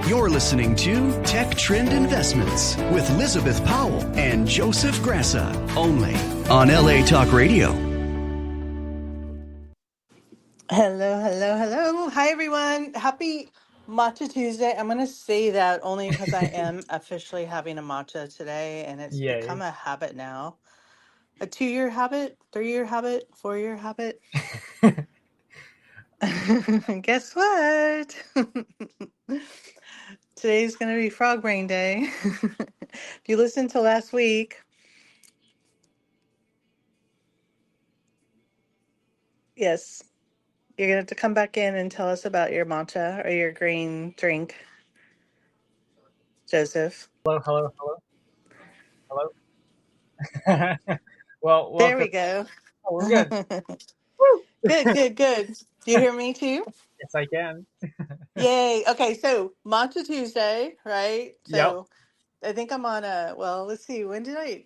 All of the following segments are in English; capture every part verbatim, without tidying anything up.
You're listening to Tech Trend Investments with Elizabeth Powell and Joseph Grassa, only on L A Talk Radio. Hello, hello, hello. Hi, everyone. Happy Matcha Tuesday. I'm going to say that only because I am officially having a matcha today, and it's become Yay. a habit now. A two year habit, three year habit, four year habit. Guess what? Today's going to be Frog Brain Day. If you listened to last week, yes, you're going to have to come back in and tell us about your matcha or your green drink, Joseph. Hello, hello, hello, hello. Well, There welcome. we go. Oh, we're good. Good, good, good. Do you hear me too? Yes, I can. Yay. Okay, so Matcha Tuesday, right? Yep, So I think I'm on a, well, let's see, when did I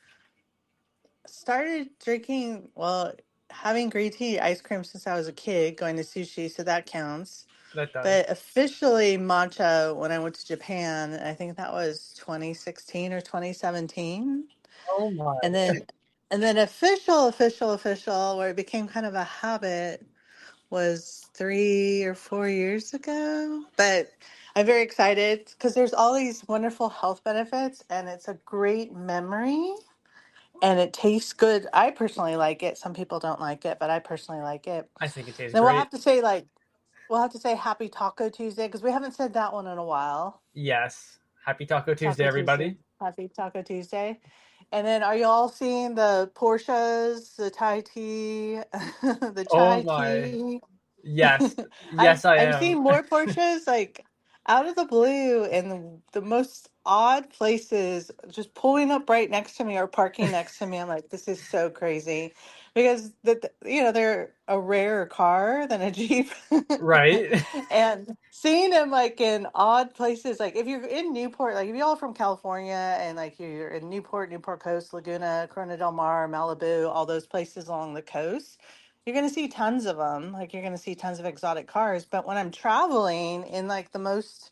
started drinking, well, having green tea ice cream since I was a kid, going to sushi, so that counts. that does. But officially matcha when I went to Japan, I think that was twenty sixteen or twenty seventeen. Oh my. And then and then official, official, official, where it became kind of a habit was three or four years ago. But I'm very excited because there's all these wonderful health benefits and it's a great memory and it tastes good. I personally like it. Some people don't like it, but I personally like it. I think it tastes Then we'll great. have to say like we'll have to say happy Taco Tuesday because we haven't said that one in a while. Yes. Happy Taco Tuesday, Taco Tuesday. everybody. Happy Taco Tuesday. And then are you all seeing the Porsches, the Thai tea, the Oh chai my. tea? Yes. I'm Yes, I I'm am. seeing more Porsches like out of the blue in the, the most odd places, just pulling up right next to me or parking next to me. I'm like, this is so crazy, because the, the- you know they're a rarer car than a Jeep, Right. and seeing them like in odd places, like if you're in Newport, like if you're all from California and like you're in Newport, Newport Coast, Laguna, Corona del Mar, Malibu, all those places along the coast, you're going to see tons of them. Like you're going to see tons of exotic cars. But when I'm traveling in like the most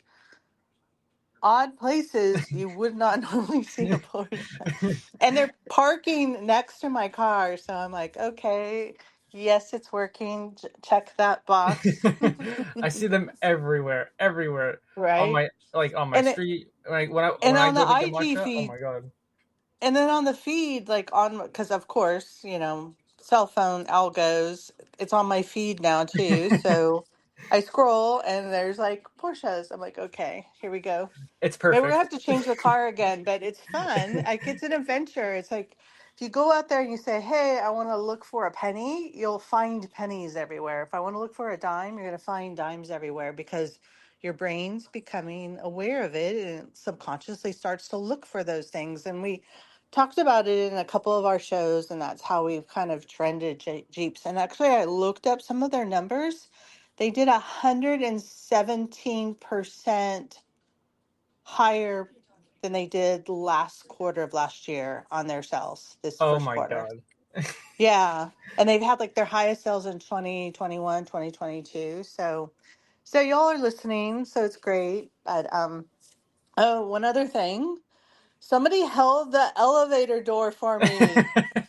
odd places, you would not normally see a Porsche. And they're parking next to my car. So I'm like, okay, yes, it's working. Ch- Check that box. I see them everywhere, everywhere. On Right. my like on my And it, street. Like when I and when I on the go to get I G matcha, oh feed, my god. and then on the feed, like on, because of course, you know, cell phone algos, it's on my feed now too. So I scroll and there's like Porsches. I'm like, okay, here we go. It's Maybe we're gonna perfect. have to change the car again, but it's fun. Like it's an adventure. It's like if you go out there and you say, "Hey, I want to look for a penny," you'll find pennies everywhere. If I want to look for a dime, you're gonna find dimes everywhere because your brain's becoming aware of it and it subconsciously starts to look for those things. And we talked about it in a couple of our shows, and that's how we've kind of trended Je- Jeeps. And actually, I looked up some of their numbers. They did a hundred and seventeen percent higher than they did last quarter of last year on their sales this Oh first my quarter. god. Yeah. And they've had like their highest sales in twenty twenty-one, twenty twenty-two. So so y'all are listening, so it's great. But um oh, one other thing. Somebody held the elevator door for me.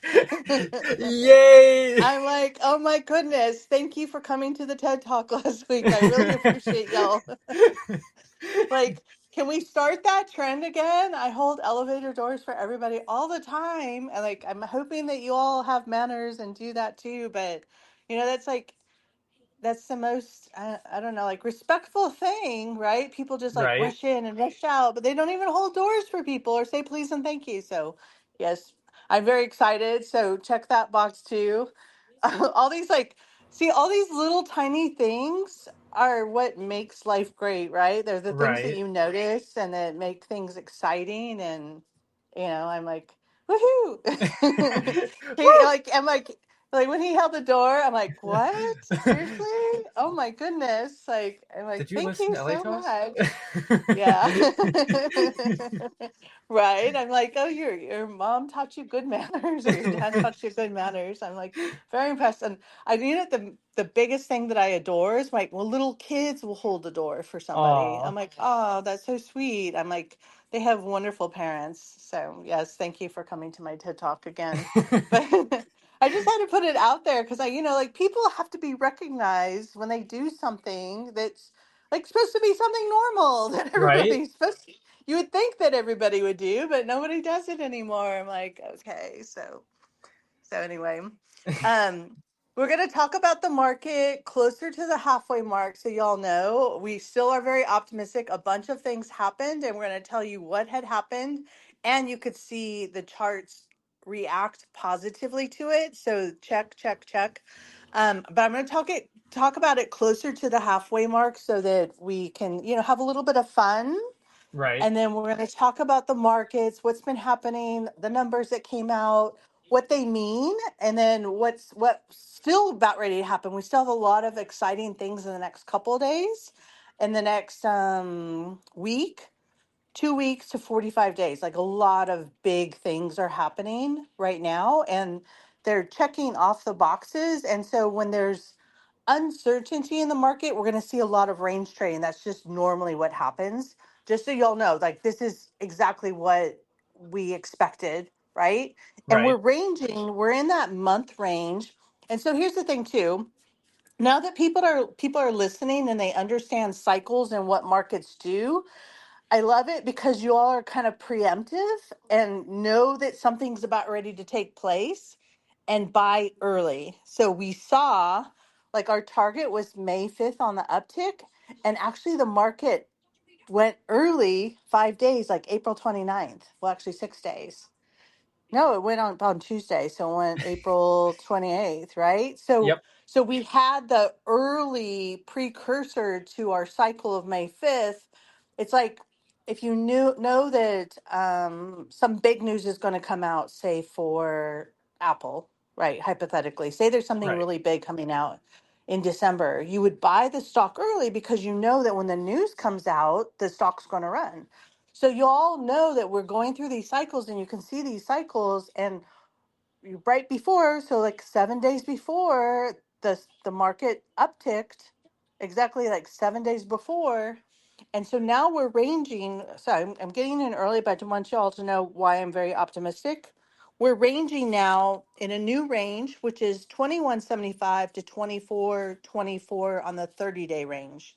Yay! I'm like, oh my goodness, thank you for coming to the TED Talk last week. I really appreciate y'all. Like, can we start that trend again? I hold elevator doors for everybody all the time. And like, I'm hoping that you all have manners and do that too. But, you know, that's like, that's the most, I, I don't know, like respectful thing, right? People just like Right. rush in and rush out, but they don't even hold doors for people or say please and thank you. So, yes, I'm very excited. So, check that box too. All these like, see, all these little tiny things are what makes life great, right? They're the things that Right. you notice and that make things exciting. And, you know, I'm like, woohoo. Here, Woo! like, I'm like, Like when he held the door, I'm like, what? Seriously? Oh my goodness. Like, I'm like, Did you thank listen you to L A so Toast? much. Yeah. Right. I'm like, oh, your your mom taught you good manners or your dad taught you good manners. I'm like very impressed. And I think that the the biggest thing that I adore is like, well, little kids will hold the door for somebody. Aw. I'm like, oh, that's so sweet. I'm like, they have wonderful parents. So yes, thank you for coming to my TED Talk again. But I just had to put it out there because I, you know, like people have to be recognized when they do something that's like supposed to be something normal that Right? everybody's supposed to, you would think that everybody would do, but nobody does it anymore. I'm like, okay, so so anyway, um, we're going to talk about the market closer to the halfway mark. So y'all know we still are very optimistic. A bunch of things happened, and we're going to tell you what had happened, and you could see the charts react positively to it. So check, check, check. Um, but I'm going to talk it talk about it closer to the halfway mark so that we can, you know, have a little bit of fun, Right. and then we're going to talk about the markets, what's been happening, the numbers that came out, what they mean, and then what's what's still about ready to happen. We still have a lot of exciting things in the next couple of days, in the next um, week, two weeks to forty-five days. Like a lot of big things are happening right now, and they're checking off the boxes. And so when there's uncertainty in the market, we're going to see a lot of range trading. That's just normally what happens. Just so y'all know, like this is exactly what we expected, right? And we're Right. ranging, we're in that month range. And so here's the thing too. Now that people are people are listening and they understand cycles and what markets do, I love it because you all are kind of preemptive and know that something's about ready to take place and buy early. So we saw like our target was May fifth on the uptick, and actually the market went early five days, like April twenty-ninth. Well, actually six days. No, it went on on Tuesday, so it went April twenty-eighth, right? So Yep. so we had the early precursor to our cycle of May fifth. It's like if you knew know that um, some big news is going to come out, say for Apple, right? Hypothetically, say there's something Right. really big coming out in December, you would buy the stock early because you know that when the news comes out, the stock's going to run. So you all know that we're going through these cycles, and you can see these cycles, and you- right before, so like seven days before the the market upticked, exactly like seven days before. And so now we're ranging. So I'm, I'm getting in early, but I want you all to know why I'm very optimistic. We're ranging now in a new range, which is twenty-one seventy-five to twenty-four twenty-four on the thirty day range.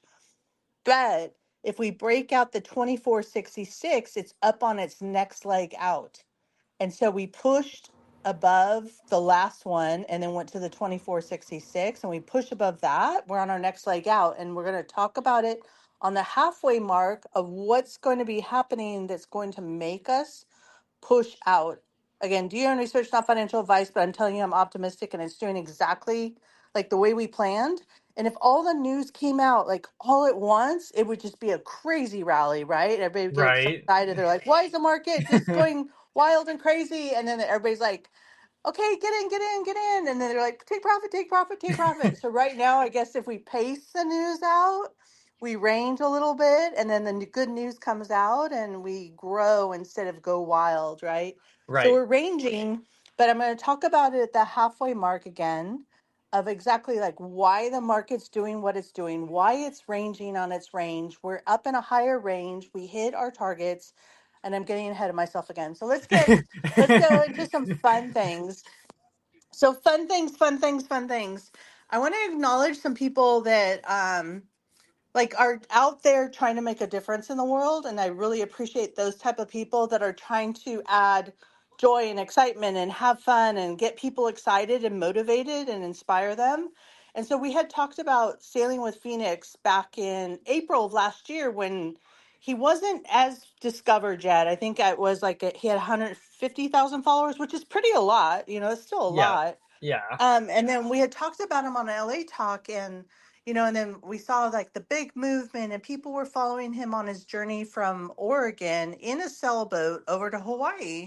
But if we break out the twenty-four sixty-six, it's up on its next leg out. And so we pushed above the last one and then went to the twenty-four sixty-six, and we push above that. We're on our next leg out, and we're going to talk about it on the halfway mark of what's going to be happening that's going to make us push out. Again, do your own research, not financial advice, but I'm telling you I'm optimistic and it's doing exactly like the way we planned. And if all the news came out like all at once, it would just be a crazy rally, right? Everybody would get Right. excited. They're like, why is the market just going wild and crazy? And then everybody's like, okay, get in, get in, get in. And then they're like, take profit, take profit, take profit. So right now, I guess if we pace the news out, we range a little bit, and then the n- good news comes out and we grow instead of go wild, right? So Right. we're ranging, but I'm going to talk about it at the halfway mark again of exactly like why the market's doing what it's doing, why it's ranging on its range. We're up in a higher range. We hit our targets, and I'm getting ahead of myself again. So let's get let's go into some fun things. So fun things, fun things, fun things. I want to acknowledge some people that um like are out there trying to make a difference in the world, and I really appreciate those type of people that are trying to add joy and excitement and have fun and get people excited and motivated and inspire them. And so we had talked about Sailing with Phoenix back in April of last year when he wasn't as discovered yet. I think it was like a, he had one hundred fifty thousand followers, which is pretty a lot. You know, it's still a Yeah. lot. Yeah. Um, and then we had talked about him on L A Talk, and you know, and then we saw like the big movement, and people were following him on his journey from Oregon in a sailboat over to Hawaii.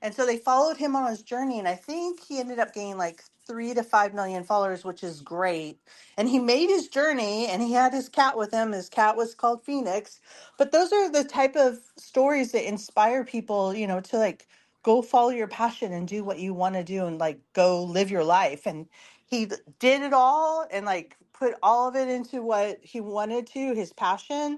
And so they followed him on his journey. And I think he ended up gaining like three to five million followers, which is great. And he made his journey and he had his cat with him. His cat was called Phoenix. But those are the type of stories that inspire people, you know, to like go follow your passion and do what you want to do and like go live your life. And he th- did it all and like put all of it into what he wanted to, his passion,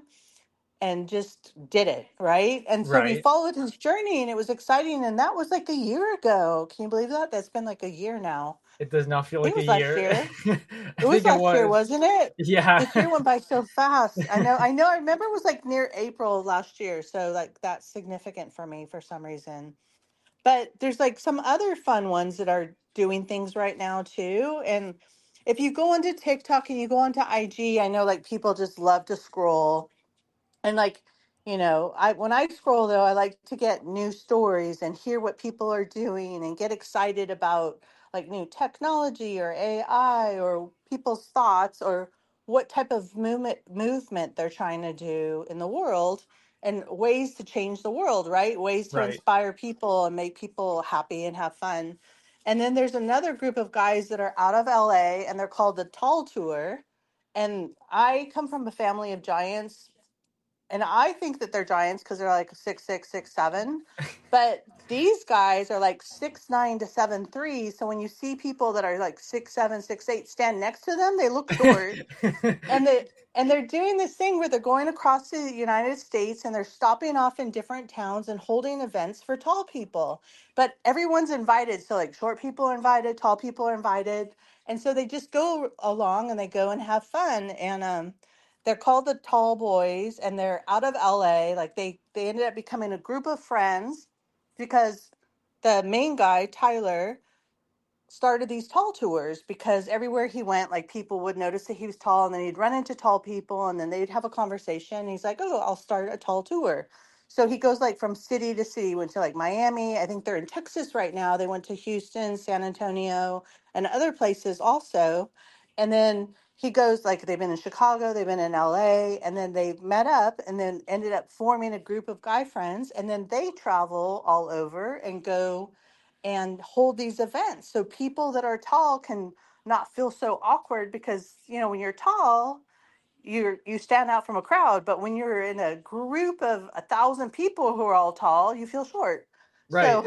and just did it, right? And so we Right. followed his journey and it was exciting. And that was like a year ago. Can you believe that? That's been like a year now. It does not feel I think like it a was last year. year. I It was think it last year, was. wasn't it? Yeah. This year went by so fast. I know, I know, I remember it was like near April of last year. So like that's significant for me for some reason. But there's like some other fun ones that are doing things right now too. And if you go onto TikTok and you go onto I G, I know like people just love to scroll and like, you know, I when I scroll though, I like to get new stories and hear what people are doing and get excited about like new technology or A I or people's thoughts or what type of movement movement they're trying to do in the world and ways to change the world, right? Ways to Right. inspire people and make people happy and have fun. And then there's another group of guys that are out of L A and they're called the Tall Tour. And I come from a family of giants and I think that they're giants because they're like six six, six seven. But these guys are like six nine to seven three. So when you see people that are like six seven, six eight stand next to them, they look short and they and they're doing this thing where they're going across the United States and they're stopping off in different towns and holding events for tall people. But everyone's invited. So like short people are invited, tall people are invited. And so they just go along and they go and have fun. And um they're called the Tall Boys and they're out of L A. Like they they ended up becoming a group of friends because the main guy, Tyler, started these tall tours because everywhere he went, like people would notice that he was tall and then he'd run into tall people and then they'd have a conversation. And he's like, oh, I'll start a tall tour. So he goes like from city to city, went to like Miami. I think they're in Texas right now. They went to Houston, San Antonio, and other places also. And then he goes like they've been in Chicago, they've been in L A, and then they met up and then ended up forming a group of guy friends. And then they travel all over and go and hold these events so people that are tall can not feel so awkward because you know when you're tall you're you stand out from a crowd, but when you're in a group of a thousand people who are all tall you feel short. Right. So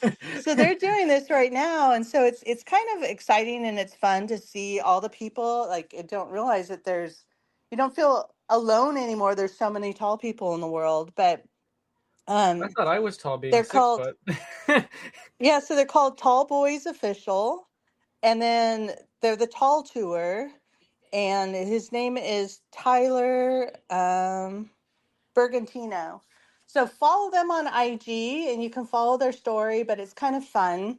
so they're doing this right now and so it's it's kind of exciting and it's fun to see all the people like I don't realize that there's you don't feel alone anymore, there's so many tall people in the world. But I um thought I was tall being they're six called foot. yeah so they're called Tall Boys Official. And then they're the Tall Tour, and his name is Tyler um, Bergantino. So follow them on I G, and you can follow their story, but it's kind of fun.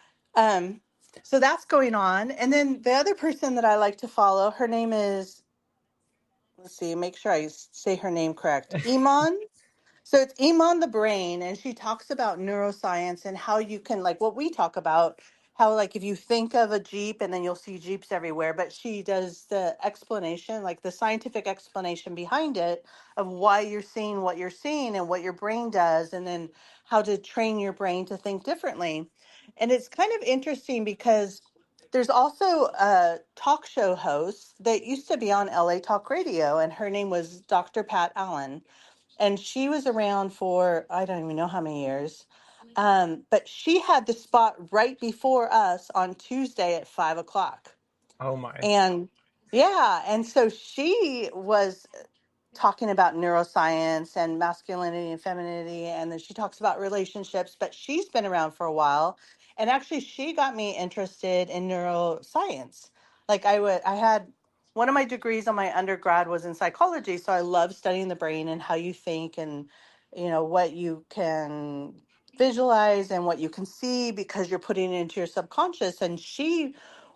Um, so that's going on. And then the other person that I like to follow, her name is, let's see, make sure I say her name correct, Iman. So it's Iman the Brain, and she talks about neuroscience and how you can, like what we talk about, how like if you think of a Jeep and then you'll see Jeeps everywhere, but she does the explanation, like the scientific explanation behind it of why you're seeing what you're seeing and what your brain does, and then how to train your brain to think differently. And it's kind of interesting because there's also a talk show host that used to be on L A Talk Radio, and her name was Doctor Pat Allen, and she was around for I don't even know how many years. Um, but she had the spot right before us on Tuesday at five o'clock. Oh my. And yeah, and so she was talking about neuroscience and masculinity and femininity, and then she talks about relationships, but she's been around for a while. And actually she got me interested in neuroscience. Like I would I had one of my degrees on my undergrad was in psychology, so I love studying the brain and how you think and you know what you can visualize and what you can see because you're putting it into your subconscious. And she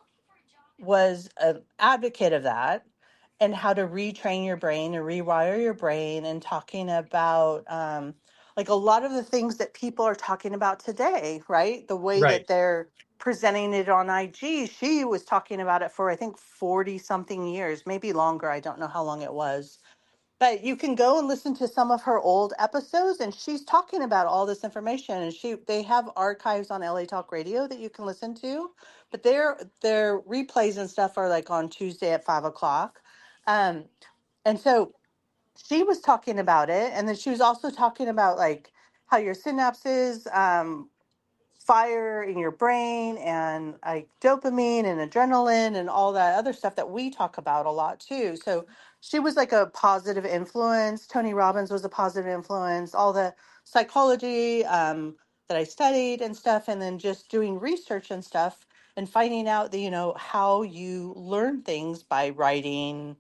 was an advocate of that and how to retrain your brain and rewire your brain and talking about um, like a lot of the things that people are talking about today, right? The way Right. that they're presenting it on I G. She was talking about it for, I think, forty something years, maybe longer. I don't know how long it was. But you can go and listen to some of her old episodes, and she's talking about all this information. And she they have archives on L A Talk Radio that you can listen to, but their their replays and stuff are like on Tuesday at five o'clock. Um, and so she was talking about it, and then she was also talking about like how your synapses um, fire in your brain and like dopamine and adrenaline and all that other stuff that we talk about a lot too. So she was like a positive influence. Tony Robbins was a positive influence. All the psychology um, that I studied and stuff, and then just doing research and stuff and finding out that, you know, how you learn things by writing,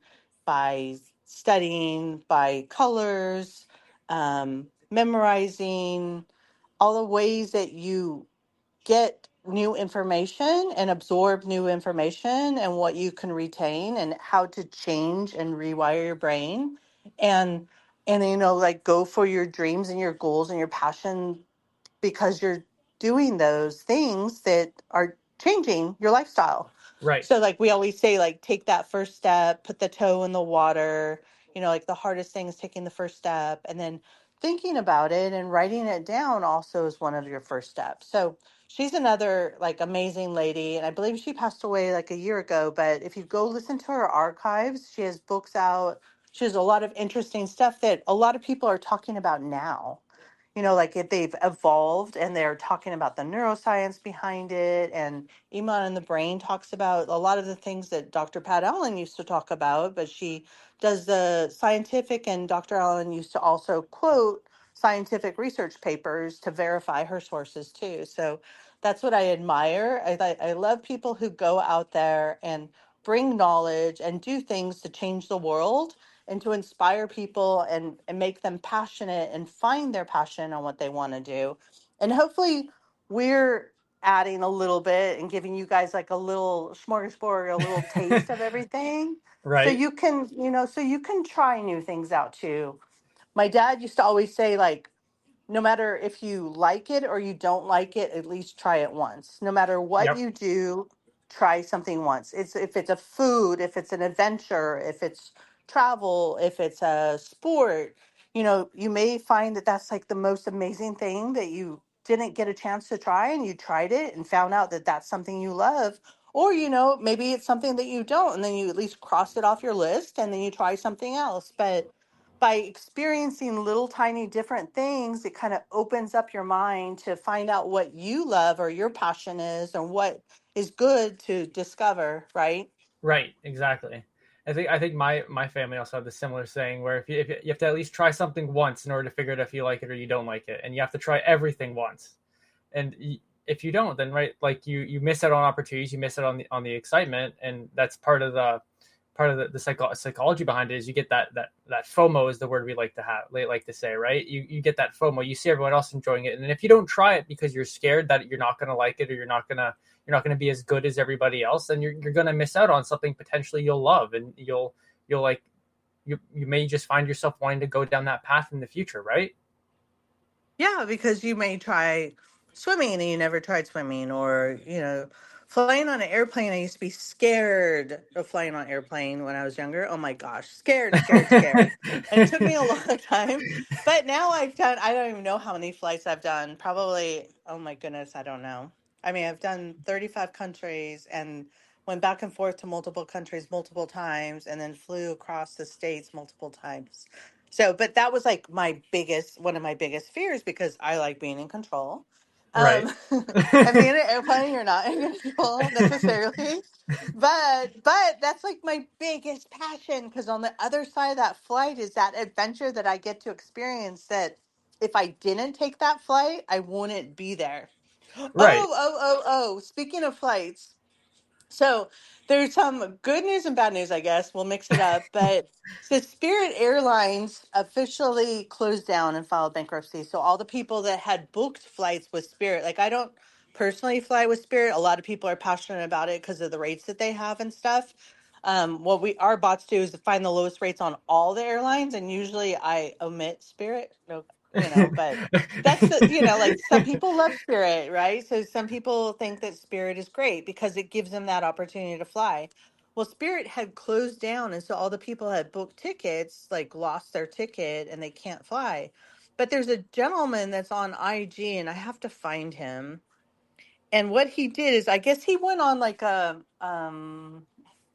by studying, by colors, um, memorizing, all the ways that you get new information and absorb new information and what you can retain and how to change and rewire your brain and and you know like go for your dreams and your goals and your passion because you're doing those things that are changing your lifestyle. Right. So like we always say, like take that first step, put the toe in the water, you know, like the hardest thing is taking the first step, and then thinking about it and writing it down also is one of your first steps. So she's another like amazing lady, and I believe she passed away like a year ago, but if you go listen to her archives, she has books out. She has a lot of interesting stuff that a lot of people are talking about now, you know, like if they've evolved and they're talking about the neuroscience behind it. And Iman in the Brain talks about a lot of the things that Doctor Pat Allen used to talk about, but she does the scientific, and Doctor Allen used to also quote scientific research papers to verify her sources too. So that's what I admire. I, I I love people who go out there and bring knowledge and do things to change the world and to inspire people and, and make them passionate and find their passion on what they want to do. And hopefully we're adding a little bit and giving you guys like a little smorgasbord, a little taste of everything. So Right. you can, you know, so you can try new things out too. My dad used to always say like, no matter if you like it or you don't like it, at least try it once. No matter what Yep. you do, try something once. It's if it's a food, if it's an adventure, if it's travel, if it's a sport, you know, you may find that that's like the most amazing thing that you didn't get a chance to try and you tried it and found out that that's something you love. Or, you know, maybe it's something that you don't, and then you at least cross it off your list and then you try something else. But by experiencing little tiny different things, it kind of opens up your mind to find out what you love or your passion is and what is good to discover, right? Right. Exactly. I think I think my my family also had the similar saying where if you, if you you have to at least try something once in order to figure out if you like it or you don't like it, and you have to try everything once. And if you don't, then right, like you you miss out on opportunities, you miss out on the on the excitement, and that's part of the part of the, the psycho- psychology behind it is you get that that that FOMO is the word we like to have like to say, right? You you get that FOMO, you see everyone else enjoying it, and if you don't try it because you're scared that you're not going to like it or you're not going to you're not going to be as good as everybody else, then you're you're going to miss out on something potentially you'll love, and you'll you'll like you you may just find yourself wanting to go down that path in the future, right? Yeah, because you may try swimming and you never tried swimming, or, you know, flying on an airplane. I used to be scared of flying on an airplane when I was younger. Oh my gosh, scared, scared, scared. And it took me a long time. But now I've done, I don't even know how many flights I've done. Probably, oh my goodness, I don't know. I mean, I've done thirty-five countries and went back and forth to multiple countries multiple times and then flew across the states multiple times. So, but that was like my biggest, one of my biggest fears because I like being in control. Right. Um, and being in an airplane, you're not in control necessarily. But, but that's like my biggest passion because on the other side of that flight is that adventure that I get to experience that if I didn't take that flight, I wouldn't be there. Oh, Right. oh, oh, oh. Speaking of flights, so there's some good news and bad news, I guess. We'll mix it up. But so Spirit Airlines officially closed down and filed bankruptcy. So all the people that had booked flights with Spirit, like I don't personally fly with Spirit. A lot of people are passionate about it because of the rates that they have and stuff. Um, what we our bots do is to find the lowest rates on all the airlines, and usually I omit Spirit. No, you know, but that's the, you know, like some people love Spirit, right? So some people think that Spirit is great because it gives them that opportunity to fly. Well, Spirit had closed down, and so all the people had booked tickets, like lost their ticket, and they can't fly. But there's a gentleman that's on I G, and I have to find him. And what he did is, I guess he went on like a um,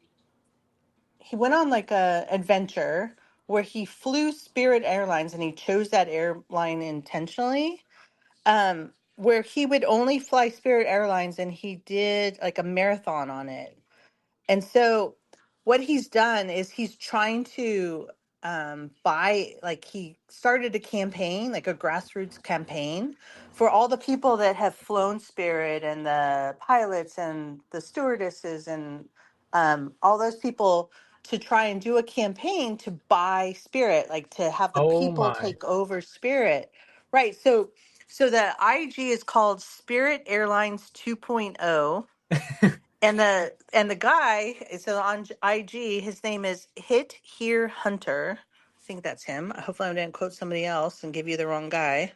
he went on like a adventure where he flew Spirit Airlines, and he chose that airline intentionally. Um, where he would only fly Spirit Airlines, and he did like a marathon on it. And so what he's done is he's trying to um, buy, like he started a campaign, like a grassroots campaign for all the people that have flown Spirit and the pilots and the stewardesses and um, all those people to try and do a campaign to buy Spirit, like to have the Oh people my. take over Spirit. Right. So so the I G is called Spirit Airlines 2.0, and the and the guy, so on I G, his name is Hit Here Hunter. I think that's him. Hopefully I didn't quote somebody else and give you the wrong guy.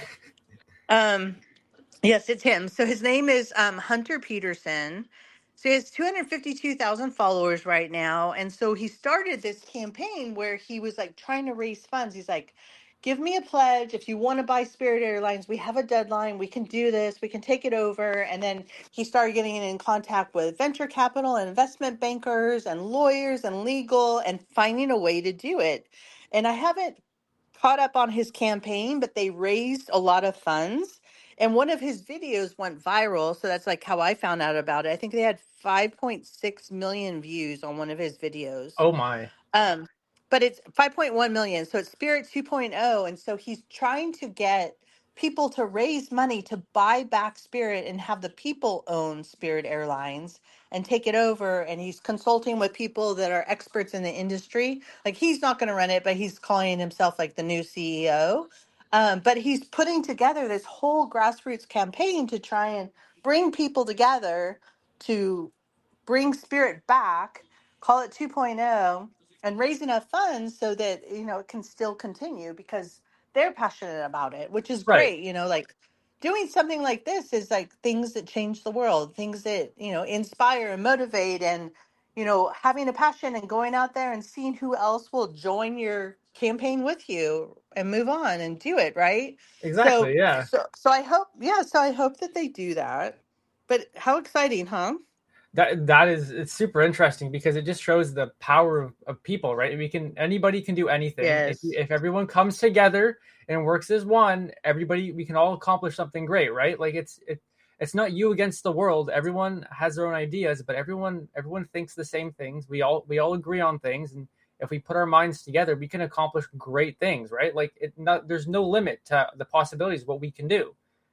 Um, yes, it's him. So his name is um, Hunter Peterson. So he has two hundred fifty-two thousand followers right now. And so he started this campaign where he was like trying to raise funds. He's like, give me a pledge. If you want to buy Spirit Airlines, we have a deadline. We can do this. We can take it over. And then he started getting in contact with venture capital and investment bankers and lawyers and legal and finding a way to do it. And I haven't caught up on his campaign, but they raised a lot of funds. And one of his videos went viral. So that's like how I found out about it. I think they had five point six million views on one of his videos. Oh my. Um, but it's five point one million. So it's Spirit 2.0. And so he's trying to get people to raise money to buy back Spirit and have the people own Spirit Airlines and take it over. And he's consulting with people that are experts in the industry. Like he's not going to run it, but he's calling himself like the new C E O. Um, but he's putting together this whole grassroots campaign to try and bring people together to bring Spirit back, call it 2.0, and raise enough funds so that, you know, it can still continue because they're passionate about it, which is Right. great. You know, like doing something like this is like things that change the world, things that, you know, inspire and motivate, and, you know, having a passion and going out there and seeing who else will join your campaign with you and move on and do it, right? So Exactly. Yeah. so so I hope, yeah, so I hope that they do that. But how exciting, huh? That that is it's super interesting because it just shows the power of, of people, right? We can anybody can do anything if Yes. if everyone comes together and works as one. Everybody, we can all accomplish something great, right? Like it's it it's not you against the world. Everyone has their own ideas, but everyone everyone thinks the same things. We all we all agree on things, and if we put our minds together, we can accomplish great things, right? Like it not there's no limit to the possibilities of what we can do.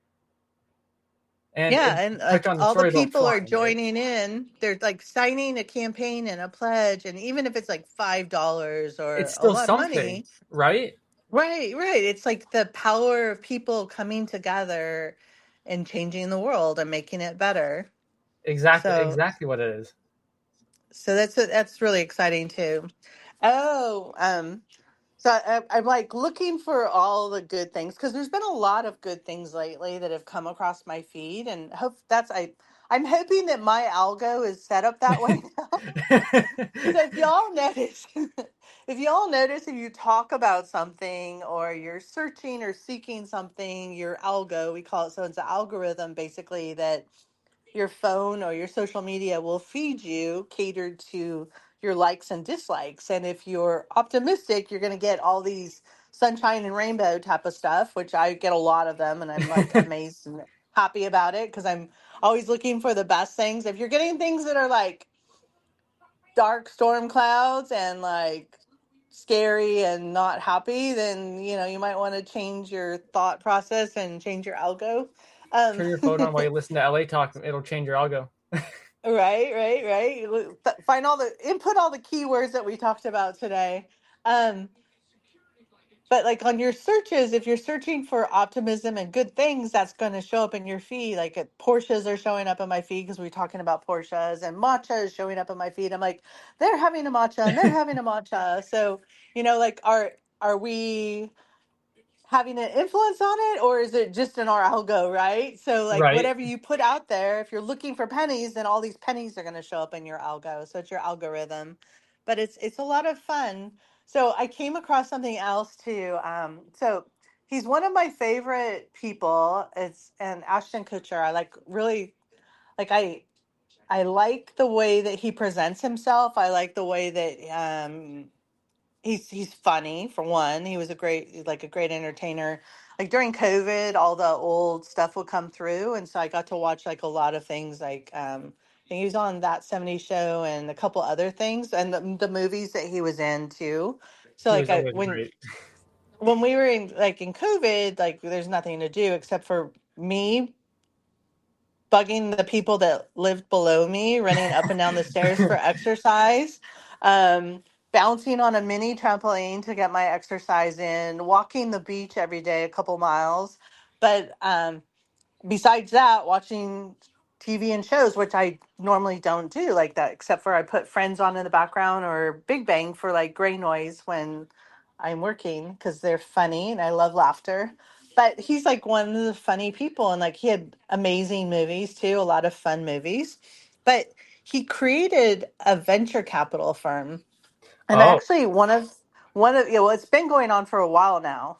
And, Yeah, and and touch like on the all the story about people are flying, right? joining in. They're like signing a campaign and a pledge, and even if it's like five dollars or It's a still lot of something, money, right? right, right. It's like the power of people coming together and changing the world and making it better. Exactly, So, exactly what it is. so that's that's really exciting too. Oh, um, So I, I'm like looking for all the good things because there's been a lot of good things lately that have come across my feed, and hope that's I. I'm hoping that my algo is set up that way now. Because if y'all notice, if y'all notice, if you talk about something or you're searching or seeking something, your algo, we call it, so it's an algorithm basically that your phone or your social media will feed you catered to your likes and dislikes. And if you're optimistic, you're going to get all these sunshine and rainbow type of stuff, which I get a lot of them. And I'm like amazed and happy about it because I'm always looking for the best things. If you're getting things that are like dark storm clouds and like scary and not happy, then, you know, you might want to change your thought process and change your algo. Um, Turn your phone on while you listen to L A Talk. It'll change your algo. Right, right, right. Look, th- Find all the input, all the keywords that we talked about today. Um, but like on your searches, if you're searching for optimism and good things, that's going to show up in your feed. Like uh, Porsches are showing up in my feed because we're talking about Porsches, and matcha is showing up in my feed. I'm like, they're having a matcha and they're having a matcha. So, you know, like, are are we? having an influence on it, or is it just in our algo, right? So like Right. whatever you put out there, if you're looking for pennies, then all these pennies are going to show up in your algo. So it's your algorithm. But it's it's a lot of fun. So I came across something else too. Um, so he's one of my favorite people. It's and Ashton Kutcher. I like really like I I like the way that he presents himself. I like the way that um he's he's funny for one. He was a great like a great entertainer. Like during COVID, all the old stuff would come through, and so I got to watch like a lot of things. Like um, I think he was on That seventies Show and a couple other things, and the, the movies that he was in too. So He like was I, always when great. when we were in like in COVID, like there's nothing to do except for me bugging the people that lived below me, running up and down the stairs for exercise, um, bouncing on a mini trampoline to get my exercise in, walking the beach every day, a couple miles. But um, besides that, watching T V and shows, which I normally don't do like that, except for I put Friends on in the background or Big Bang for like gray noise when I'm working because they're funny and I love laughter. But he's like one of the funny people, and like he had amazing movies too, a lot of fun movies. But he created a venture capital firm, and Oh, actually one of one of you know, it's been going on for a while now,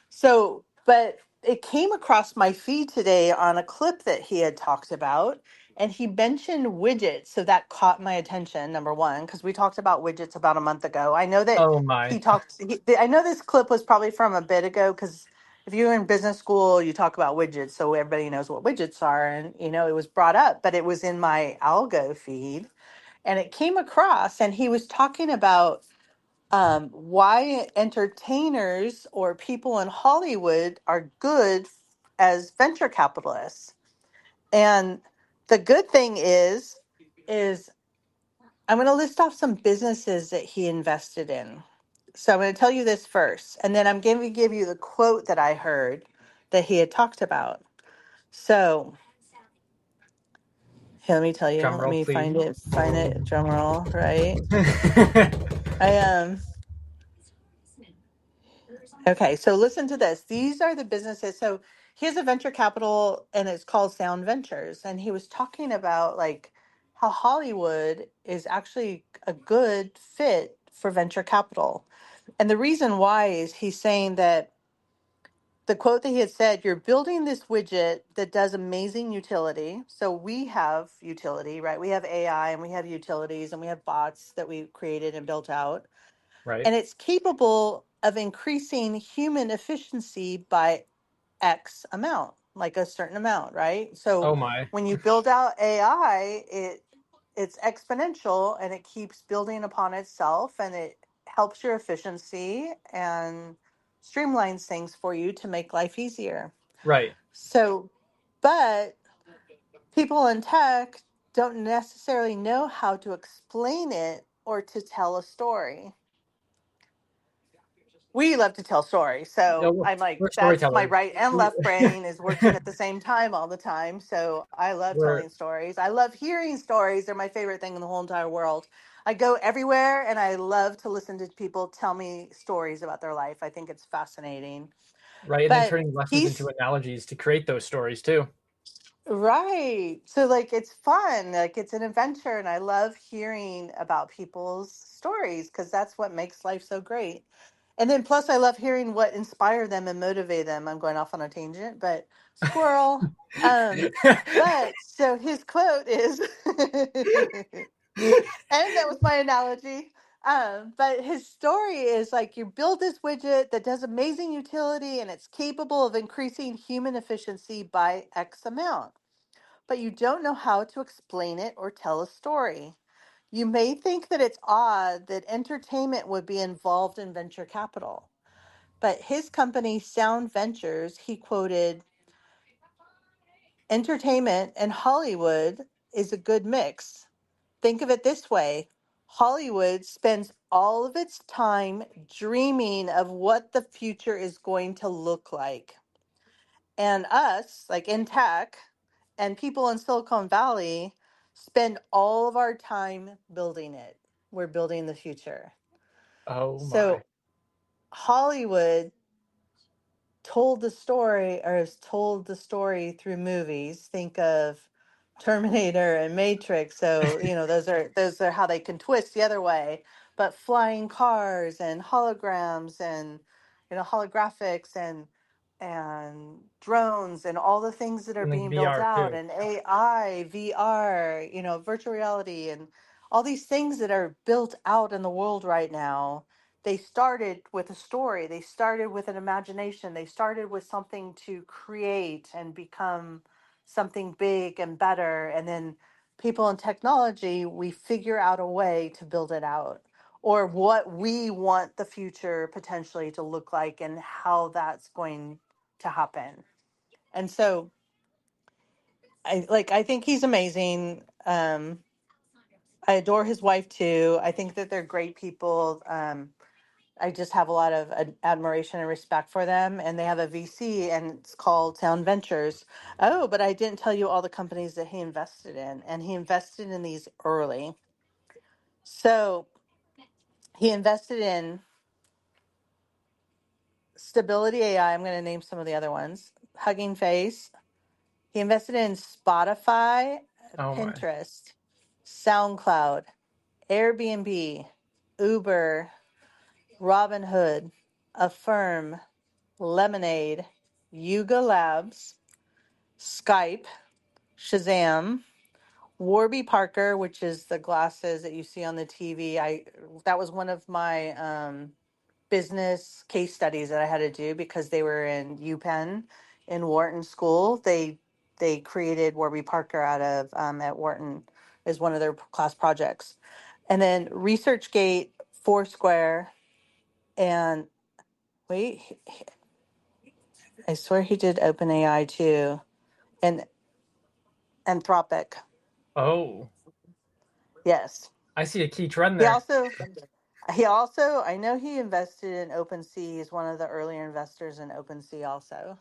so, but it came across my feed today on a clip that he had talked about, and he mentioned widgets. So that caught my attention, number one, because we talked about widgets about a month ago. I know that oh he my. talked, he, I know this clip was probably from a bit ago, because if you're in business school, you talk about widgets. So everybody knows what widgets are. And, you know, it was brought up, but it was in my algo feed and it came across, and he was talking about um, why entertainers or people in Hollywood are good as venture capitalists. And the good thing is, is I'm going to list off some businesses that he invested in. So I'm going to tell you this first, and then I'm going to give you the quote that I heard that he had talked about. So here, let me tell you. Drum Let roll, me please. find it. Find it. Drum roll. Right. I um. Okay, so listen to this. These are the businesses. So he has a venture capital and it's called Sound Ventures. And he was talking about like how Hollywood is actually a good fit for venture capital. And the reason why is he's saying that the quote that he had said, you're building this widget that does amazing utility. So we have utility, right? We have A I and we have utilities and we have bots that we created and built out, Right. and it's capable of increasing human efficiency by X amount, like a certain amount, right? So Oh my. when you build out A I, it it's exponential and it keeps building upon itself, and it helps your efficiency and streamlines things for you to make life easier. Right. So, but people in tech don't necessarily know how to explain it or to tell a story. We love to tell stories. Yeah, So we're, I'm like, we're that's my storytellers. right and We, left brain is working at the same time all the time. So I love we're telling stories. I love hearing stories. They're my favorite thing in the whole entire world. I go everywhere and I love to listen to people tell me stories about their life. I think it's fascinating. right, and then But turning lessons into he's analogies to create those stories too. right. So like it's fun. Like it's an adventure and I love hearing about people's stories because that's what makes life so great. And then plus I love hearing what inspired them and motivate them. I'm going off on a tangent, but squirrel. Um but so his quote is and that was my analogy. Um, but his story is like you build this widget that does amazing utility and it's capable of increasing human efficiency by X amount, but you don't know how to explain it or tell a story. You may think that it's odd that entertainment would be involved in venture capital, but his company, Sound Ventures, he quoted, entertainment and Hollywood is a good mix. Think of it this way: Hollywood spends all of its time dreaming of what the future is going to look like. And us, like in tech, and people in Silicon Valley spend all of our time building it. We're building the future. Oh my. So, Hollywood told the story or has told the story through movies. Think of Terminator and Matrix. So, you know, those are those are how they can twist the other way. But flying cars and holograms and you know holographics and and drones and all the things that are And like being built V R out too. and A I, V R, you know, virtual reality and all these things that are built out in the world right now. They started with a story, they started with an imagination, they started with something to create and become something big and better. And then people in technology, we figure out a way to build it out or what we want the future potentially to look like and how that's going to happen. And so I like I think he's amazing. Um I adore his wife too. I think that they're great people. Um I just have a lot of ad- admiration and respect for them. And they have a V C and it's called Sound Ventures. Oh, but I didn't tell you all the companies that he invested in. And he invested in these early. So he invested in Stability A I. I'm going to name some of the other ones. Hugging Face. He invested in Spotify, Oh my. Pinterest, SoundCloud, Airbnb, Uber, Robinhood, Affirm, Lemonade, Yuga Labs, Skype, Shazam, Warby Parker, which is the glasses that you see on the T V. I that was one of my um, business case studies that I had to do because they were in UPenn in Wharton School. They they created Warby Parker out of um, at Wharton as one of their class projects, and then ResearchGate, Foursquare, and wait, I swear he did OpenAI too, and Anthropic. Oh, Yes. I see a key trend He there. also he also I know he invested in OpenSea. He's one of the earlier investors in OpenSea also.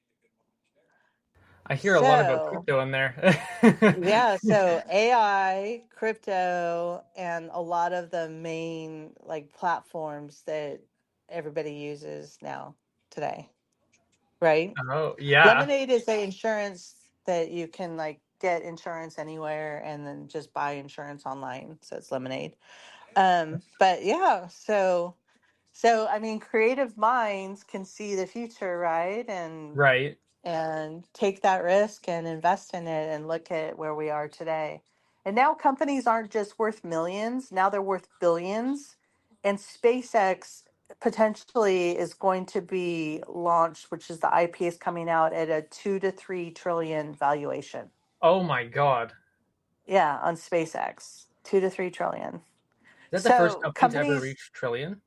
I hear a lot about So crypto in there. yeah, so A I, crypto, and a lot of the main like platforms that everybody uses now today, right? Oh yeah. Lemonade is a insurance that you can like get insurance anywhere and then just buy insurance online. So it's Lemonade. Um, but yeah, so so I mean, creative minds can see the future, right? And Right. and take that risk and invest in it and look at where we are today. And now companies aren't just worth millions, now they're worth billions. And SpaceX potentially is going to be launched, which is the I P is coming out at a two to three trillion valuation. Oh my god. Yeah, on SpaceX, two to three trillion. Is that the first So company to ever companies, reach trillion?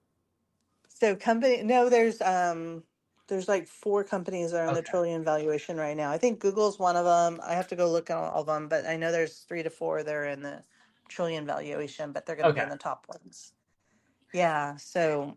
so company, no, there's um, there's like four companies that are in the Okay. trillion valuation right now. I think Google's one of them. I have to go look at all of them, but I know there's three to four that are in the trillion valuation, but they're going to be Okay. in the top ones. Yeah. So,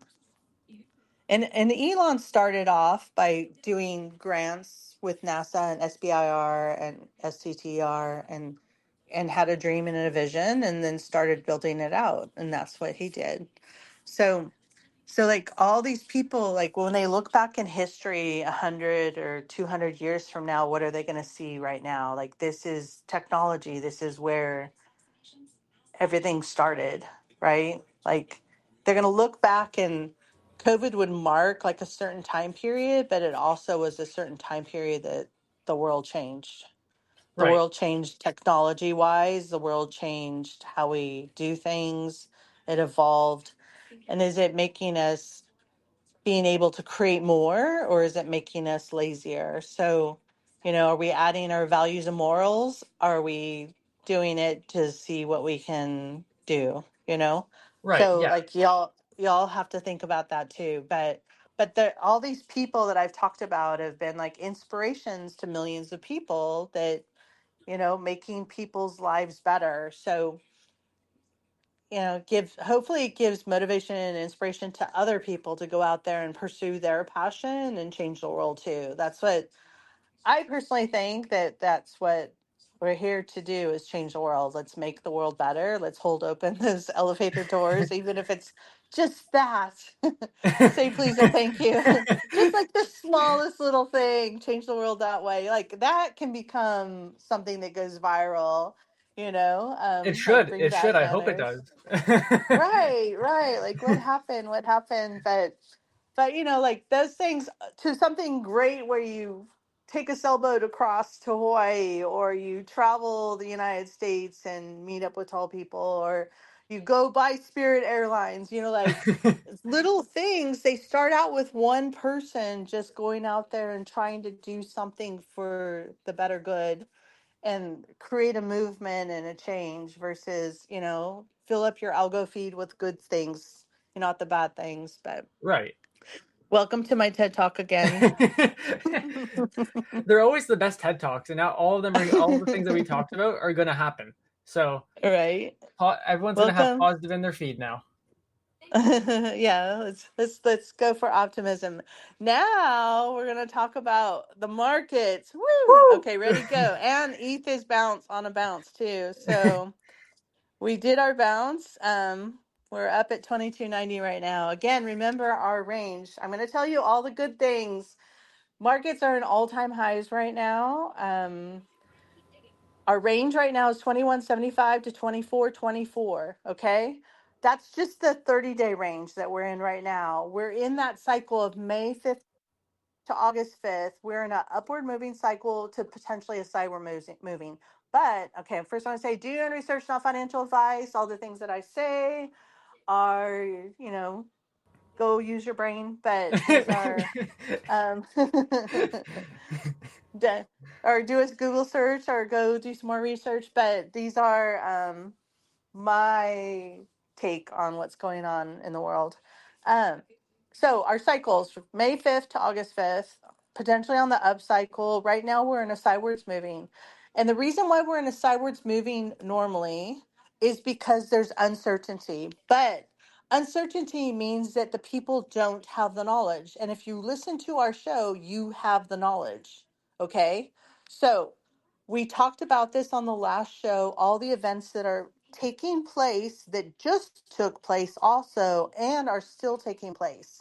and and Elon started off by doing grants with NASA and S B I R and S T T R and and had a dream and a vision, and then started building it out, and that's what he did. So So, like all these people, like when they look back in history, a hundred or two hundred years from now, what are they going to see right now? Like this is technology. This is where everything started, right? Like they're going to look back and COVID would mark like a certain time period, but it also was a certain time period that the world changed. The Right. world changed technology wise. The world changed how we do things. It evolved. And is it making us being able to create more or is it making us lazier? So, you know, are we adding our values and morals? Are we doing it to see what we can do, you know? Right. So Yeah. like y'all y'all have to think about that too. But but there all these people that I've talked about have been like inspirations to millions of people that, you know, making people's lives better. So you know gives hopefully it gives motivation and inspiration to other people to go out there and pursue their passion and change the world too. That's what I personally think, that that's what we're here to do, is change the world. Let's make the world better. Let's hold open those elevator doors, even if it's just that. Say please and thank you. Just like the smallest little thing, change the world that way. Like that can become something that goes viral, you know, It um, like should. bring It should. back I hope it manners. does. Right, right. Like what happened? What happened? But but you know, like those things uh, to something great where you take a sailboat across to Hawaii or you travel the United States and meet up with tall people or you go by Spirit Airlines, you know, like little things. They start out with one person just going out there and trying to do something for the better good and create a movement and a change versus, you know, fill up your algo feed with good things, not the bad things. But Right. welcome to my TED Talk again. They're always the best TED Talks, and now all of them are all the things that we talked about are going to happen. So Right. everyone's going to have Welcome. positive in their feed now. Yeah, let's let's let's go for optimism. Now we're gonna talk about the markets. Woo! Woo! Okay, ready, go. And E T H is bounce on a bounce too. So we did our bounce. Um, we're up at twenty-two ninety right now. Again, remember our range. I'm gonna tell you all the good things. Markets are in all-time highs right now. Um, our range right now is twenty-one seventy-five to twenty-four twenty-four, okay? That's just the thirty-day range that we're in right now. We're in that cycle of May fifth to August fifth. We're in an upward moving cycle to potentially a sideward moving. But, okay, first I want to say do your own research, not financial advice. All the things that I say are, you know, go use your brain. But these are, um, or do a Google search or go do some more research. But these are um, my take on what's going on in the world. Um, so our cycles from May fifth to August fifth, potentially on the up cycle. Right now we're in a sideways moving. And the reason why we're in a sideways moving normally is because there's uncertainty. But uncertainty means that the people don't have the knowledge. And if you listen to our show, you have the knowledge. Okay? So we talked about this on the last show, all the events that are taking place that just took place also and are still taking place.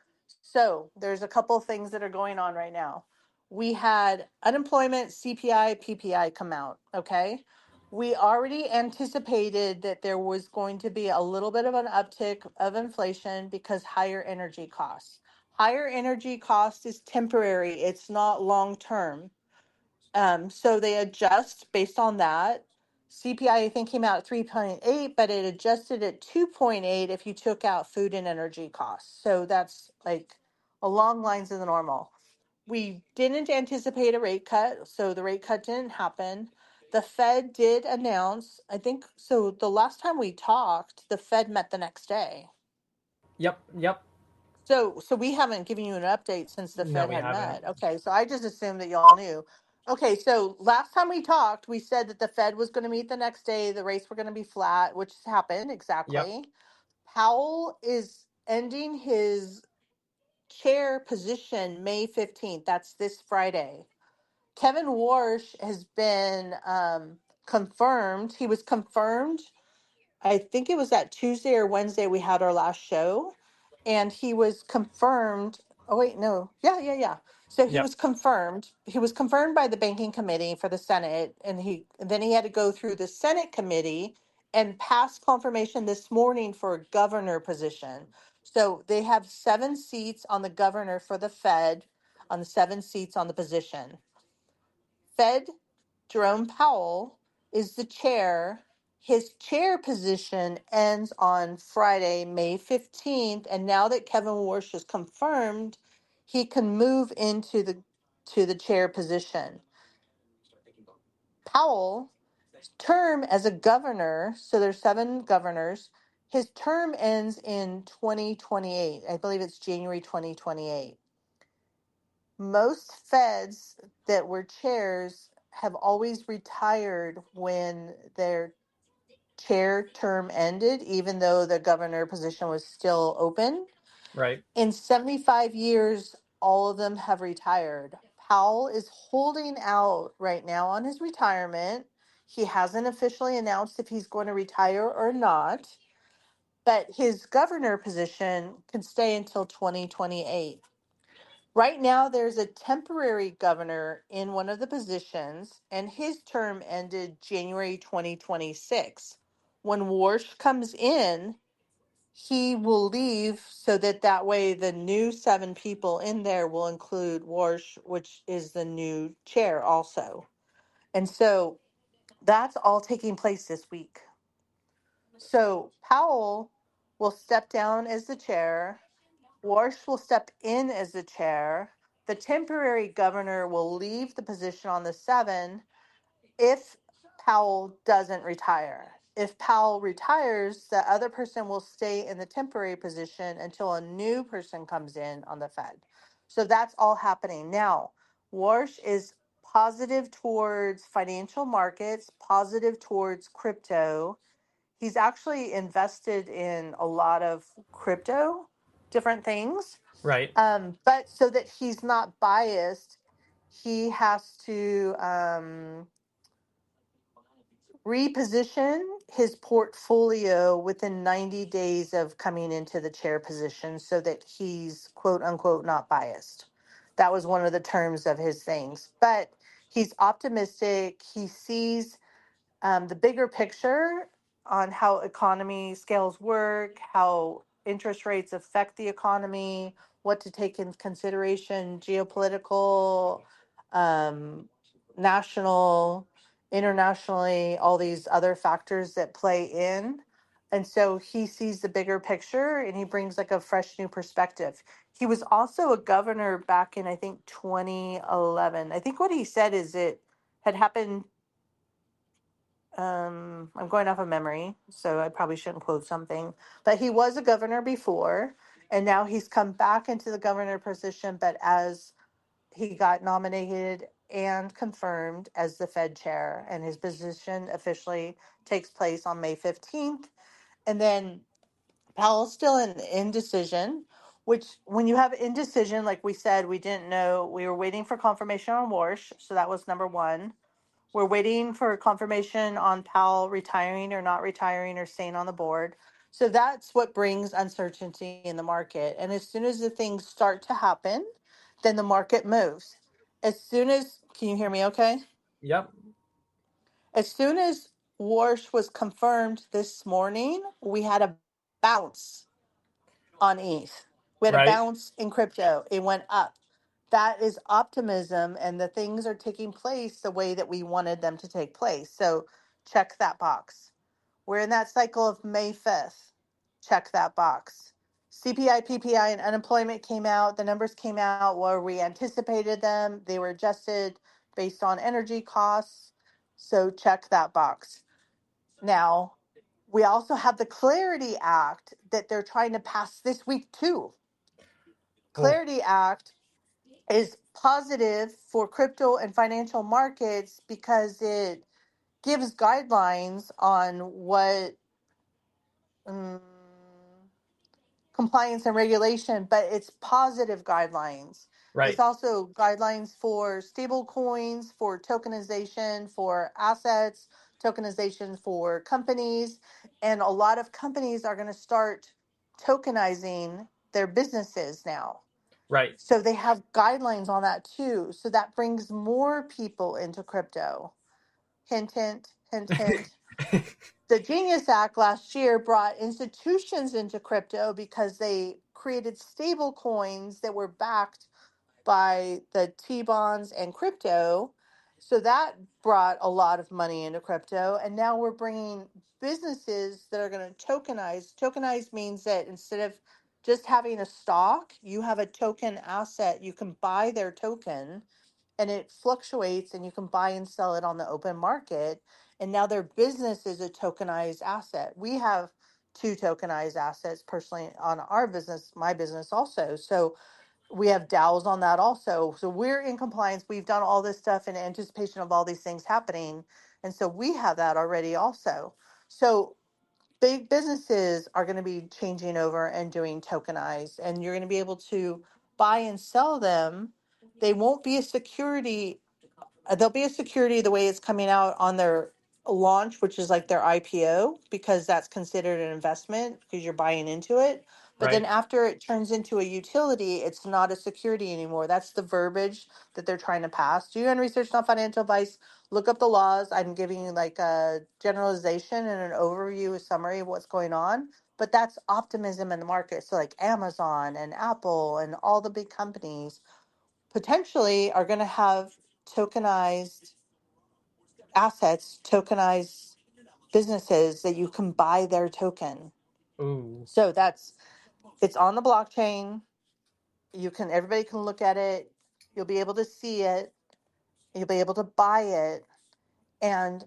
So there's a couple of things that are going on right now. We had unemployment, C P I, P P I come out, okay? We already anticipated that there was going to be a little bit of an uptick of inflation because higher energy costs. Higher energy cost is temporary, it's not long term. Um, so they adjust based on that. C P I, I I think, came out at three point eight, but it adjusted at two point eight if you took out food and energy costs. So that's like along lines of the normal. We didn't anticipate a rate cut, so the rate cut didn't happen. The Fed did announce, I think, so the last time we talked, the Fed met the next day. Yep, yep. So, so we haven't given you an update since the No, Fed we had haven't. met. Okay, so I just assumed that y'all knew. Okay, so last time we talked, we said that the Fed was going to meet the next day, the rates were going to be flat, which has happened Yep. exactly. Powell is ending his chair position May fifteenth. That's this Friday. Kevin Warsh has been um, confirmed. He was confirmed, I think it was that Tuesday or Wednesday we had our last show, and he was confirmed. Oh wait, no, yeah, yeah, yeah. So he Yep. was confirmed. He was confirmed by the banking committee for the Senate, and he then he had to go through the Senate committee and pass confirmation this morning for a governor position. So they have seven seats on the governor for the Fed, on the seven seats on the position. Fed Jerome Powell is the chair. His chair position ends on Friday, May fifteenth, and now that Kevin Warsh is confirmed, he can move into the to the chair position. Powell term as a governor, so there's seven governors. His term ends in twenty twenty-eight. I believe it's January twenty twenty-eight. Most feds that were chairs have always retired when their chair term ended, even though the governor position was still open. Right. In seventy-five years, all of them have retired. Powell is holding out right now on his retirement. He hasn't officially announced if he's going to retire or not. but his governor position can stay until twenty twenty-eight. Right now, there's a temporary governor in one of the positions, and his term ended January twenty twenty-six. When Warsh comes in, he will leave so that that way the new seven people in there will include Warsh, which is the new chair also. And so that's all taking place this week. So Powell will step down as the chair. Warsh will step in as the chair. The temporary governor will leave the position on the seven if Powell doesn't retire. If Powell retires, the other person will stay in the temporary position until a new person comes in on the Fed. So that's all happening. Now, Warsh is positive towards financial markets, positive towards crypto. He's actually invested in a lot of crypto, different things. Right. Um, but so that he's not biased, he has to um, reposition his portfolio within ninety days of coming into the chair position so that he's quote unquote not biased. That was one of the terms of his things. But he's optimistic. He sees um, the bigger picture on how economy scales work, how interest rates affect the economy, what to take into consideration, geopolitical, um, national, internationally, all these other factors that play in. And so he sees the bigger picture and he brings like a fresh new perspective. He was also a governor back in, I think, twenty eleven. I think what he said is it had happened um I'm going off of memory, so I probably shouldn't quote something, but he was a governor before and now he's come back into the governor position, but as he got nominated and confirmed as the Fed chair, and his position officially takes place on May fifteenth. And then Powell's still in indecision, which when you have indecision, like we said, we didn't know, we were waiting for confirmation on Warsh, so that was number one. We're waiting for confirmation on Powell retiring or not retiring or staying on the board. So that's what brings uncertainty in the market. And as soon as the things start to happen, then the market moves. As soon as, can you hear me okay? Yep. As soon as Warsh was confirmed this morning, we had a bounce on E T H. We had a Right. bounce in crypto. It went up. That is optimism, and the things are taking place the way that we wanted them to take place. So check that box. We're in that cycle of May fifth. Check that box. C P I, P P I, and unemployment came out. The numbers came out where we anticipated them. They were adjusted based on energy costs. So check that box. Now, we also have the Clarity Act that they're trying to pass this week, too. Cool. Clarity Act is positive for crypto and financial markets because it gives guidelines on what um, compliance and regulation, but it's positive guidelines. Right. It's also guidelines for stable coins, for tokenization, for assets, tokenization for companies. And a lot of companies are going to start tokenizing their businesses now. Right. So they have guidelines on that too. So that brings more people into crypto. Hint, hint, hint, hint. The Genius Act last year brought institutions into crypto because they created stable coins that were backed by the T-bonds and crypto. So that brought a lot of money into crypto. And now we're bringing businesses that are going to tokenize. Tokenize means that instead of just having a stock, you have a token asset. You can buy their token and it fluctuates and you can buy and sell it on the open market. And now their business is a tokenized asset. We have two tokenized assets personally on our business, my business also. So we have DAOs on that also. So we're in compliance. We've done all this stuff in anticipation of all these things happening. And so we have that already also. So big businesses are going to be changing over and doing tokenized, and you're going to be able to buy and sell them. They won't be a security. uh, They'll be a security the way it's coming out on their launch, which is like their I P O, because that's considered an investment because you're buying into it. But then Right. after it turns into a utility, it's not a security anymore. That's the verbiage that they're trying to pass. Do your own research, not financial advice. Look up the laws. I'm giving you like a generalization and an overview, a summary of what's going on. But that's optimism in the market. So like Amazon and Apple and all the big companies potentially are going to have tokenized assets, tokenized businesses that you can buy their token. Ooh. So that's it's on the blockchain. You can everybody can look at it. You'll be able to see it. You'll be able to buy it, and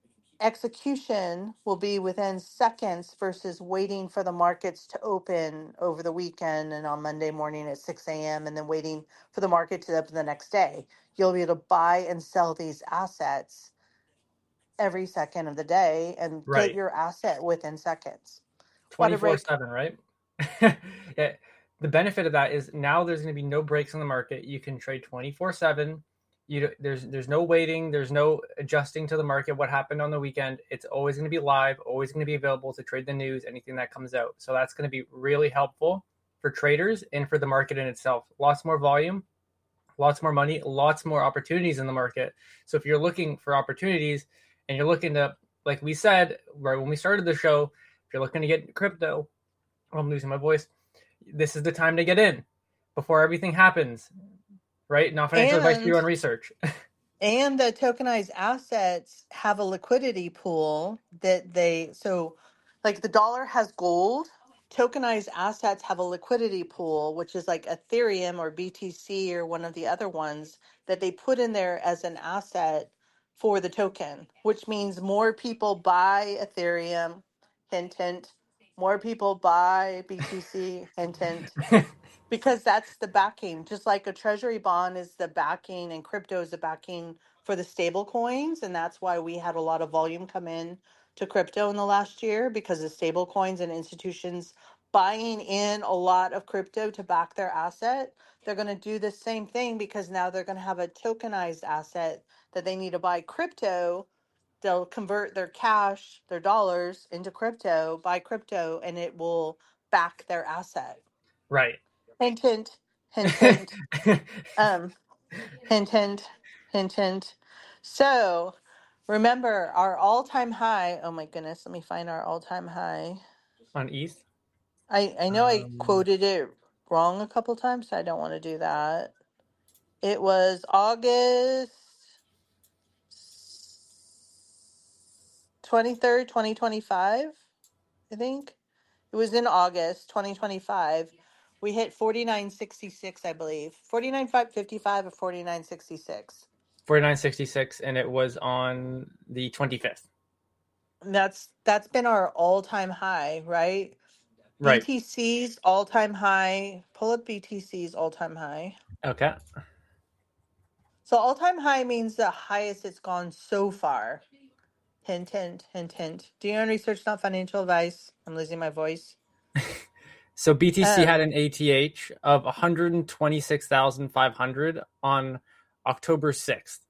execution will be within seconds versus waiting for the markets to open over the weekend and on Monday morning at six a.m. and then waiting for the market to open the next day. You'll be able to buy and sell these assets every second of the day and get Right. your asset within seconds. Water twenty-four break. seven, right? Yeah. The benefit of that is now there's going to be no breaks in the market. You can trade twenty-four seven. You there's there's no waiting, there's no adjusting to the market what happened on the weekend. It's always going to be live, always going to be available to trade the news, anything that comes out. So that's going to be really helpful for traders and for the market in itself. Lots more volume, lots more money, lots more opportunities in the market. So if you're looking for opportunities and you're looking to, like we said right when we started the show, if you're looking to get crypto, oh, I'm losing my voice. This is the time to get in before everything happens, right? Not financial advice for And your own research. and the tokenized assets have a liquidity pool that they so like the dollar has gold. Tokenized assets have a liquidity pool, which is like Ethereum or B T C or one of the other ones that they put in there as an asset for the token, which means more people buy Ethereum, hint hint, more people buy B T C, hint hint, because that's the backing. Just like a treasury bond is the backing and crypto is the backing for the stable coins. And that's why we had a lot of volume come in to crypto in the last year, because of stable coins and institutions buying in a lot of crypto to back their asset. They're going to do the same thing because now they're going to have a tokenized asset that they need to buy crypto. They'll convert their cash, their dollars into crypto, buy crypto, and it will back their asset. Right. Hint, hint, hint, hint. Um, hint, hint, hint, hint. So remember our all-time high. Oh my goodness, let me find our all-time high. On E T H. I I know I Um, quoted it wrong a couple times, so I don't want to do that. It was August twenty-third, twenty twenty-five, I think. It was in August twenty twenty-five. We hit forty-nine sixty-six, I believe. forty-nine fifty-five or forty-nine sixty-six. forty-nine sixty-six, and it was on the twenty-fifth. And that's that's been our all-time high, right? Right. B T C's all-time high. Pull up B T C's all-time high. Okay. So all-time high means the highest it's gone so far. Hint, hint, hint, hint. Do you know research, not financial advice? I'm losing my voice. So B T C Um, had an A T H of one hundred twenty-six thousand five hundred on October sixth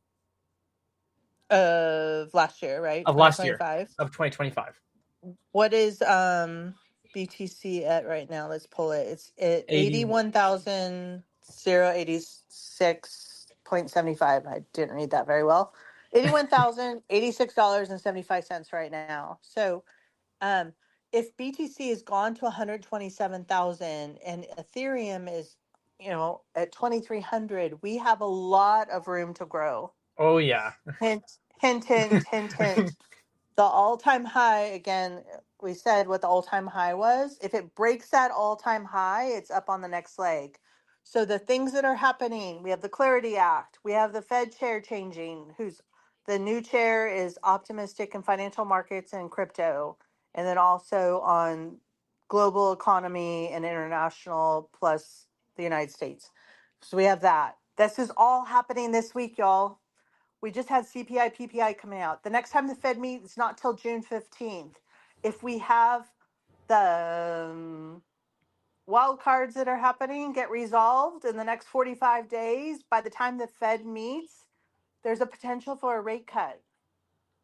of last year, right? of last year twenty twenty-five. of twenty twenty-five. What is um B T C at right now? Let's pull it. It's at eighty. eighty-one thousand eighty-six point seven five. I didn't read that very well. eighty-one thousand eighty-six dollars and seventy-five cents right now. So, um if B T C has gone to one hundred twenty-seven thousand and Ethereum is, you know, at twenty-three hundred, we have a lot of room to grow. Oh yeah. Hint, hint, hint, hint, hint. The all-time high, again, we said what the all-time high was. If it breaks that all-time high, it's up on the next leg. So the things that are happening, we have the Clarity Act, we have the Fed chair changing, who's the new chair is optimistic in financial markets and crypto, and then also on global economy and international plus the United States. So we have that. This is all happening this week, y'all. We just had C P I, P P I coming out. The next time the Fed meets, it's not till June fifteenth. If we have the um, wild cards that are happening get resolved in the next forty-five days, by the time the Fed meets, there's a potential for a rate cut.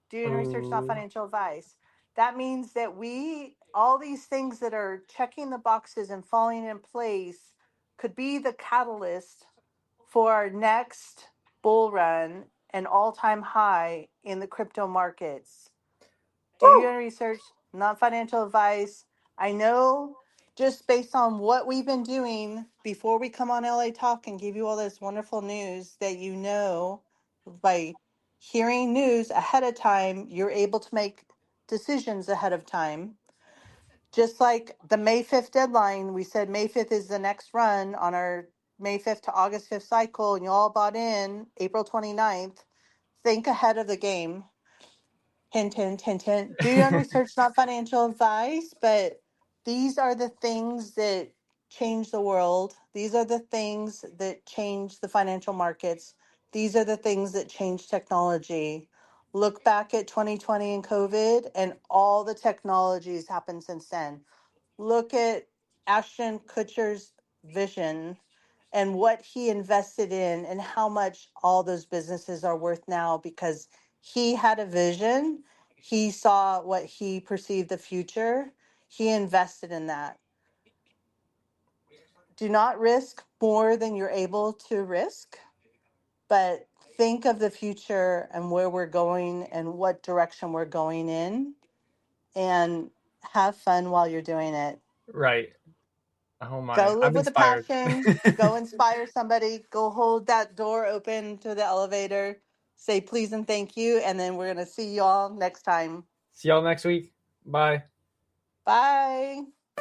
Do your research, not Ooh. financial advice. That means that we, all these things that are checking the boxes and falling in place could be the catalyst for our next bull run and all-time high in the crypto markets. Do Woo! your research, not financial advice. I know just based on what we've been doing before we come on L A Talk and give you all this wonderful news that you know by hearing news ahead of time, you're able to make decisions ahead of time. Just like the May fifth deadline, we said May fifth is the next run on our May fifth to August fifth cycle, and you all bought in April twenty-ninth. Think ahead of the game. Hint, hint, hint, hint. Do your own research, not financial advice, but these are the things that change the world. These are the things that change the financial markets. These are the things that change technology. Look back at twenty twenty and COVID, and all the technologies happened since then. Look at Ashton Kutcher's vision and what he invested in and how much all those businesses are worth now because he had a vision. He saw what he perceived the future. He invested in that. Do not risk more than you're able to risk, but think of the future and where we're going and what direction we're going in, and have fun while you're doing it. Right. Oh my. Go live I'm with inspired. a passion. Go inspire somebody. Go hold that door open to the elevator. Say please and thank you. And then we're going to see you all next time. See y'all next week. Bye. Bye.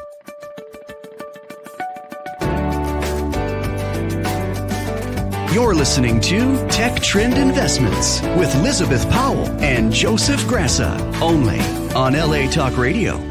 You're listening to Tech Trend Investments with Elizabeth Powell and Joseph Grassa, only on L A Talk Radio.